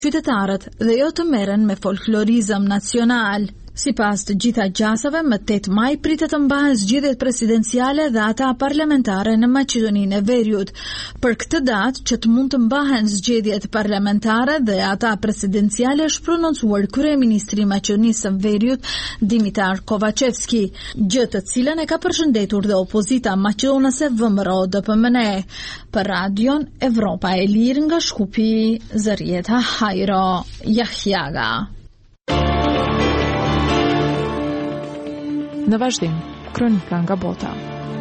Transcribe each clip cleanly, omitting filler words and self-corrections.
qytetarët dhe jo të merren me folklorizëm nacional. Sipas të gjitha gjasave, më 8 maj pritet të mbahen zgjedhjet presidenciale dhe ata parlamentare në Maqedoninë e Veriut. Për këtë datë që të mund të mbahen zgjedhjet parlamentare dhe ata presidenciale, është prononcuar kryeministri i Maqedonisë së Veriut Dimitar Kovacevski, gjë të cilën e ka përshëndetur dhe opozita maqedonase VMRO-DPMNE. Për Radion Evropa e Lirë nga Shkupi, Zërieta Hajro Jahjaga. Në vazhdim, kronika nga bota.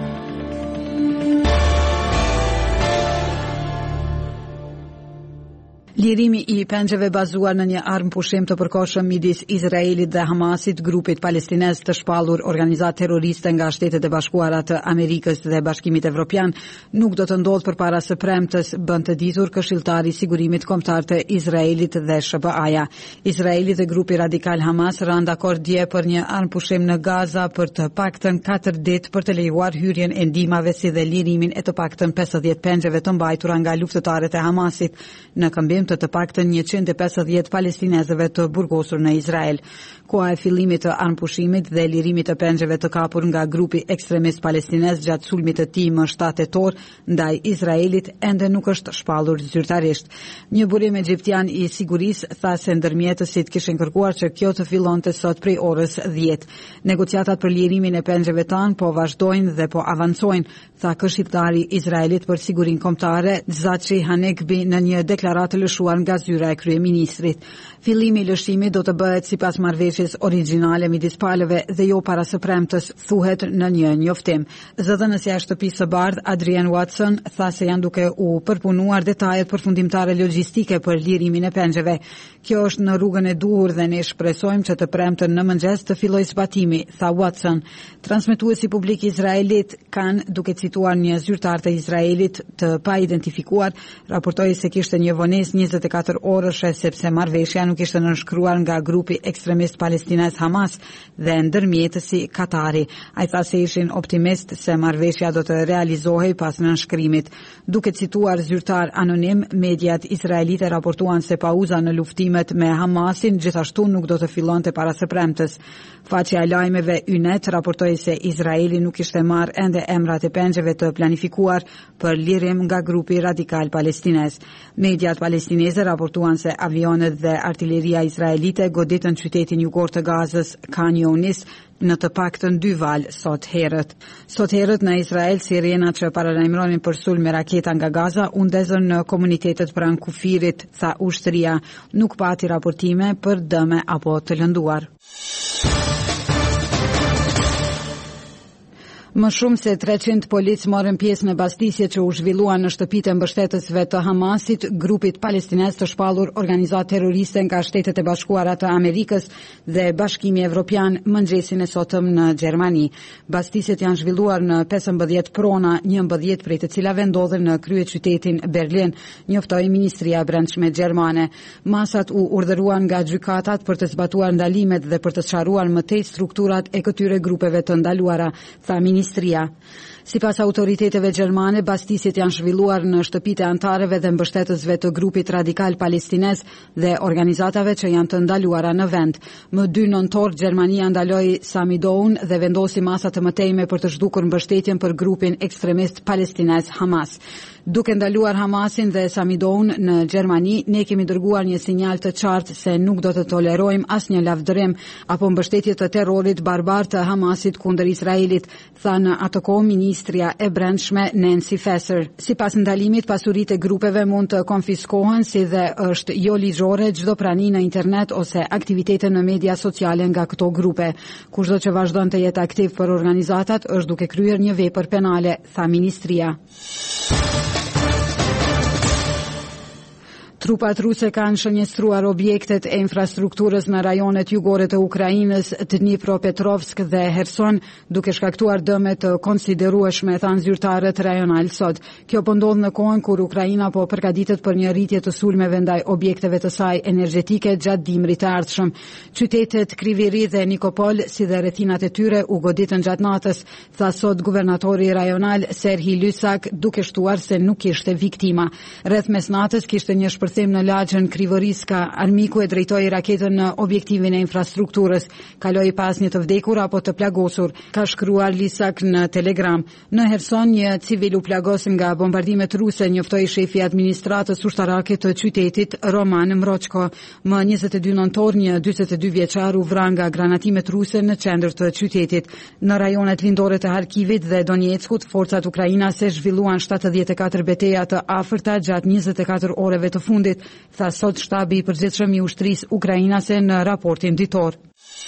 Lirimi I pengjeve bazuar në një armë pushim të përkohshëm midis Izraelit dhe Hamasit, grupit palestinez të shpallur organizatë terroriste nga Shtetet e Bashkuara të Amerikës dhe Bashkimit Evropian, nuk do të ndodhë përpara së premtes, bën të ditur Këshilltari I Sigurimit Kombëtar të Izraelit dhe SBA-ja. Izraeli dhe grupi radikal Hamas rënë dakord dje për një armë pushim në Gaza për të paktën 4 ditë për të lejuar hyrjen e ndihmave si dhe lirimin e të paktën 50 pengjeve të mbajtura nga luftëtarët e Hamasit në këmbim të paktën 150 palestinezëve të burgosur në Izrael. Koha e fillimit të armpushimit dhe lirimit të pengjeve të kapur nga grupi ekstremist palestinez gjatë sulmit të tij më 7 tetor ndaj Izraelit ende nuk është shpallur zyrtarisht. Një burim egjiptian I sigurisë tha se ndërmjetësit kishin kërkuar që kjo të fillonte sot prej orës 10. Negociatat për lirimin e pengjeve tanë po vazhdojnë dhe po avancojnë, tha këshilltari I Izraelit për sigurinë kombëtare Zachi Hanekbi në një deklaratë lëshuar nga zyra e kryeministrit. Fillimi I lëshimit do të bëhet sipas marrëveshjes origjinale midis palëve dhe jo para së premtes, thuhet në një njoftim. Zëdhënësja e shtëpisë së bardhë Adrian Watson tha se janë duke u përpunuar detajet përfundimtare logjistike për lirimin e pengjeve. Kjo është në rrugën e duhur dhe ne shpresojmë që të premten në mëngjes të fillojë zbatimi, tha Watson. Transmetuesi publik Izraelit kanë, duke cituar një zyrtar të Izraelit të pa identifikuar, raportoi se kishte një vonesë 24 orëshe sepse marrëveshja nuk ishte nënshkruar nga grupi ekstremist palestinez Hamas dhe ndërmjetësi Katari. Ai tha se ishin optimist se marrëveshja do të realizohej pas nënshkrimit. Duke cituar zyrtar anonim, mediat izraelite raportuan se pauza në luftimet me Hamasin gjithashtu nuk do të fillonte para së premtes. Faqja e lajmeve Ynet raportoi se Izraeli nuk ishte marrë ende emrat e pengjeve të planifikuar për lirim nga grupi radikal palestinez. Mediat palestineze raportuan se avionet dhe artilleria izraelite goditën qytetin jugor të Gazës, Khan Younis, në të paktën 2 valë sot herët. Sot herët në Izrael, sirenat që paralajmëronin për sulm me raketa nga Gaza u ndezën në komunitetet pranë kufirit, tha ushtria. Nuk pati raportime për dëme apo të lënduar. Më shumë se 300 polic morën pjesë në bastisje që u zhvilluan në shtëpitë e mbështetësve të Hamasit, grupit palestinez të shpallur organizatë terroriste nga Shtetet e Bashkuara të Amerikës dhe Bashkimi Evropian mëngjesin e sotëm në Gjermani. Bastisjet janë zhvilluar në 15 prona, 11 prej të cilave ndodhen në kryeqytetin Berlin, njoftoi Ministria e Brendshme gjermane. Masat u urdhëruan nga gjykatat për të zbatuar ndalimet dhe për të sqaruar më tej strukturat e këtyre grupeve të ndaluara, tha Ministria. Sipas autoriteteve gjermane, bastisjet janë zhvilluar në shtëpitë e antarëve dhe mbështetësve të grupit radikal palestinez dhe organizatave që janë të ndaluara në vend. Më 2 nëntor, Gjermania ndaloi Samidoun dhe vendosi masa të mëtejme për të zhdukur mbështetjen për grupin ekstremist palestinez Hamas. Duke ndaluar Hamasin dhe Samidoun në Gjermani, ne kemi dërguar një sinjal të qartë se nuk do të tolerojmë asnjë lavdërim apo mbështetje të terrorit barbar të Hamasit kundër Izraelit, tha në atë kohë Ministria e Brendshme Nancy Faeser. Sipas ndalimit, pasuritë e grupeve mund të konfiskohen si dhe është jo ligjore çdo prani në internet ose aktivitete në media sociale nga këto grupe. Kushdo që vazhdon të jetë aktiv për organizatat është duke kryer një vepër penale, tha Ministria. Trupat ruse kanë shënjestruar objektet e infrastrukturës në rajonet jugore të Ukrainës, Dnipropetrovsk dhe Kherson, duke shkaktuar dëme të konsiderueshme, thanë zyrtarët rajonal sot. Kjo po ndodh në kohën kur Ukraina po përgatitet për një rritje të sulmeve ndaj objekteve të saj energjetike gjatë dimrit të ardhshëm. Qytetet Kryvyi dhe Nikopol, si dhe rrethinat e tyre, u goditën gjatë natës, tha sot guvernatori rajonal Serhij Lysak, duke shtuar se nuk kishte viktima. Rreth mesnatës kishte një shpërthyer sistem në lagjën Krivoriska, armiku e drejtoi raketën në objektivin e infrastrukturës, kaloi pas një të vdekur apo të plagosur, ka shkruar Lisak në Telegram. Në Herson, një civil u plagos nga bombardimet ruse, njoftoi shefi administratës ushtarake të qytetit Roman Mrochko. Më 22 nëntor, një 42 vjeçar u vra nga granatimet ruse në qendër të qytetit. Në rajonet lindore të Harkivit dhe Donetskut, forcat ukrainase zhvilluan 74 beteja të afërta gjatë 24 oreve të fundit, tha sot shtabi i përgjithshëm i ushtrisë ukrainase në raportin ditor.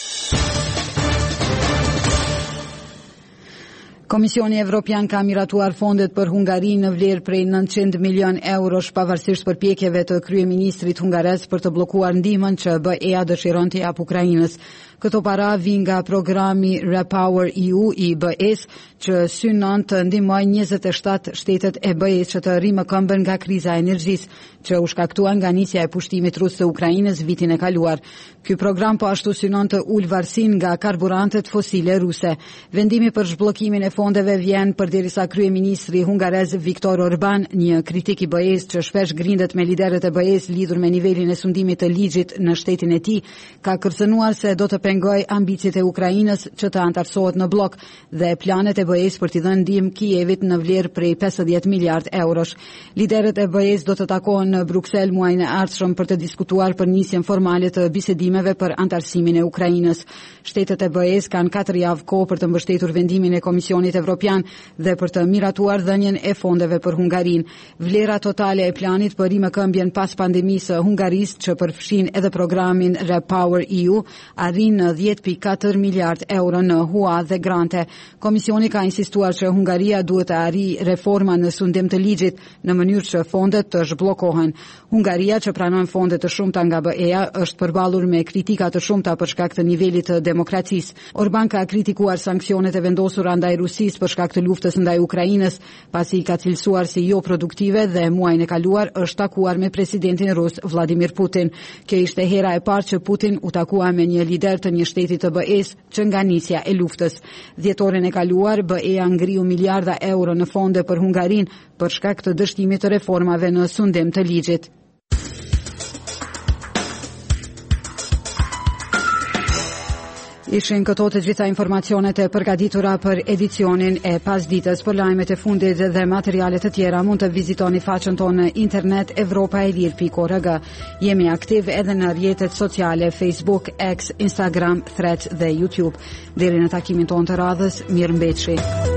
Komisioni Evropian ka miratuar fondet për Hungari në vlerë prej 900 milion eurosh pavarësisht përpjekjeve të kryeministrit hungares për të bllokuar ndihmën që BE-a dëshiron t'i jap Ukrainës. Këto para vijnë nga programi Repower EU i BE-s, që synon të ndihmojë 27 shtetet e BE-s që të rrimë këmbën nga kriza e energjisë, që u shkaktua nga nisja e pushtimit rus të Ukrainës vitin e kaluar. Ky program po ashtu synon të ulë varësinë nga karburantet fosile ruse. Vendimi për zhbllokimin e fondeve vjen përderisa kryeministri hungarez Viktor Orban, një kritik i BE-s që shpesh grindet me liderët e BE-s lidhur me nivelin e sundimit të ligjit në shtetin e tij, ka kërcënuar se do të pengoj ambicjet e Ukrainës që të antarësohet në blok dhe planet e BE-s për t'i dhënë ndihmë Kijevit në vlerë prej 50 miliard eurosh. Liderët e BE-s do të takohen në Bruksel muajin e ardhshëm për të diskutuar për nisjen formale të bisedimeve për antarësimin e Ukrainës. Shtetet e BE-s kanë 4 javë kohë për të mbështetur vendimin e Komisionit Evropian dhe për të miratuar dhënien e fondeve për Hungarinë. Vlera totale e planit për rimëkëmbjen pas pandemisë së Hungarisë, që përfshin edhe programin Repower EU, arrin në 10.4 miliard euro në hua dhe grante. Komisioni ka insistuar që Hungaria duhet të arrijë reforma në sundim të ligjit në mënyrë që fondet të zhbllokohen. Hungaria, që pranon fonde të shumta nga BE-a, është përballur me kritika të shumta për shkak të nivelit të demokracisë. Orban ka kritikuar sanksionet e vendosura ndaj Rusisë për shkak të luftës ndaj Ukrainës, pasi i ka cilësuar si jo produktive dhe muajin e kaluar është takuar me presidentin rus Vladimir Putin. Kjo ishte hera e parë që Putin u takua me një lider të një shteti të BE-s që nga nisja e luftës. Dhjetorin e kaluar, BE-a ngriu miliarda euro në fonde për Hungarinë për shkak të dështimit të reformave në sundim të ligjit. Ishin këto të gjitha informacionet e përgatitura për edicionin e pasdites. Për lajmet e fundit dhe materialet të tjera mund të vizitoni faqen tonë në internet evropaedir.org. Jemi aktiv edhe në rrjetet sociale Facebook, X, Instagram, Threads dhe YouTube. Deri në takimin tonë të radhës, mirëmbëjtje.